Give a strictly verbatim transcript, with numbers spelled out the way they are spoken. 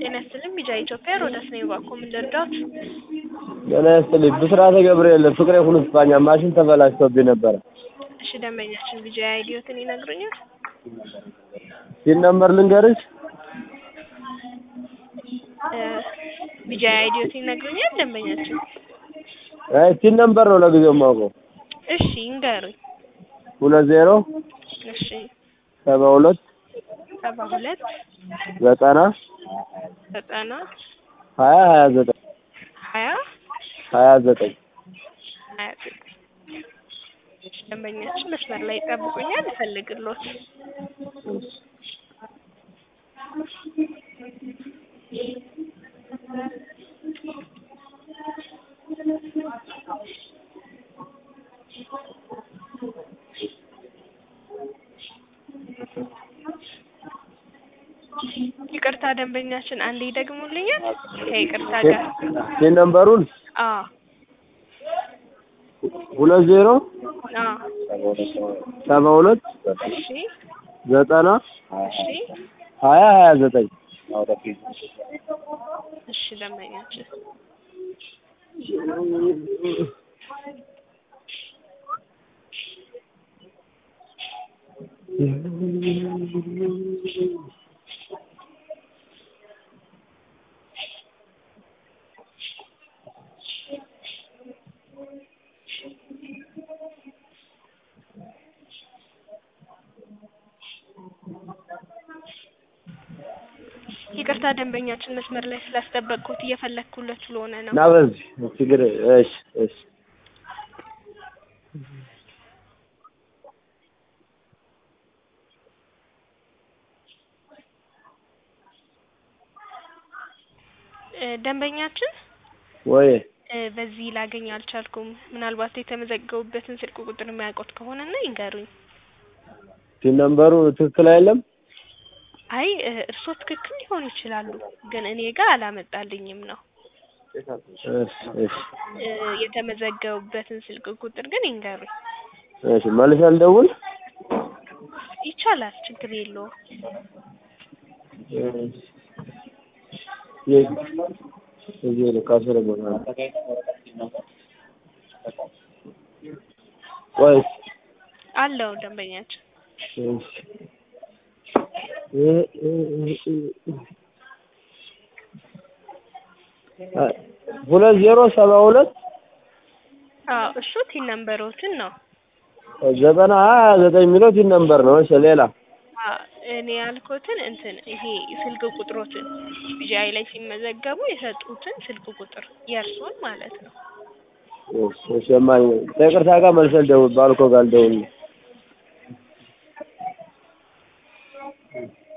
ጤና ይስጥልኝ ቢጃ ኢትዮጵያ ሮዳስ ነኝ ባኮ ምን ልርዳዎት? ጤና ይስጥልኝ ብስራተ ገብርኤል ፍቅሬ ሁሉ ስፓኛ ማሽን ተበላሽቶብኝ ነበር። እሺ ደንበኛችን ቢጃ አይዲዮትን ይነግሩኛል? ሲን ነምበር ልንገርሽ? ቢጃ አይዲዮትን ይነግሩኛል ደንበኛችን? አይ ሲን ነምበር ነው ለጊዜው የማውቀው። እሺ ይንገሩኝ። ሁለት ዜሮ እሺ ሰባ ሁለት ሰባ ሁለት ዘጠና ዘጠና ሀያ ሀያ ዘጠኝ ሀያ ሀያ ዘጠኝ ሀያ ዘጠኝ ደንበኛችን መስመር ላይ ይጠብቁኛል እፈልግልዎት። ይቅርታ ደንበኛችን አንዴ ይደግሙልኛል? ከይቅርታ ጋር ሲን ነምበሩን አዎ ሁለት ዜሮ አዎ ሰባ ሁለት እሺ ዘጠና እሺ ሀያ ሀያ ዘጠኝ እሺ ደንበኛችን ይቅርታ ደንበኛችን መስመር ላይ ስላስጠበቅኩት እየፈለኩለት ስለሆነ ነው። ና በዚህ ችግር እሺ እሺ ደንበኛችን ወይ በዚህ ላገኝ አልቻልኩም። ምናልባት የተመዘገቡበትን ስልክ ቁጥር የሚያውቁት ከሆነና ይንገሩኝ። ሲን ነምበሩ ትክክል አይደለም? አይ እርሶ ትክክል ሊሆኑ ይችላሉ፣ ግን እኔ ጋር አላመጣልኝም ነው። እሺ እሺ የተመዘገቡበትን ስልክ ቁጥር ግን ይንገሩኝ። እሺ መልሰህ ልደውል? ይቻላል፣ ችግር የለውም። እሺ እዚህ ነው ካሰረ ቦታ ወይ አለው ደንበኛችን ሁለት ዜሮ ሰባ ሁለት አዎ እሱ ቲን ነምበሮትን ነው። ዘጠና ሀያ ዘጠኝ የሚለው ቲን ነምበር ነው። እሺ ሌላ እኔ ያልኩትን እንትን ይሄ ስልክ ቁጥሮትን ቢጂአይ ላይ ሲመዘገቡ የሰጡትን ስልክ ቁጥር የእርሱን ማለት ነው። እሺ እሺ ማን ከይቅርታ ጋር መልሰህ ልደውል ባልኮ ጋር ልደውል።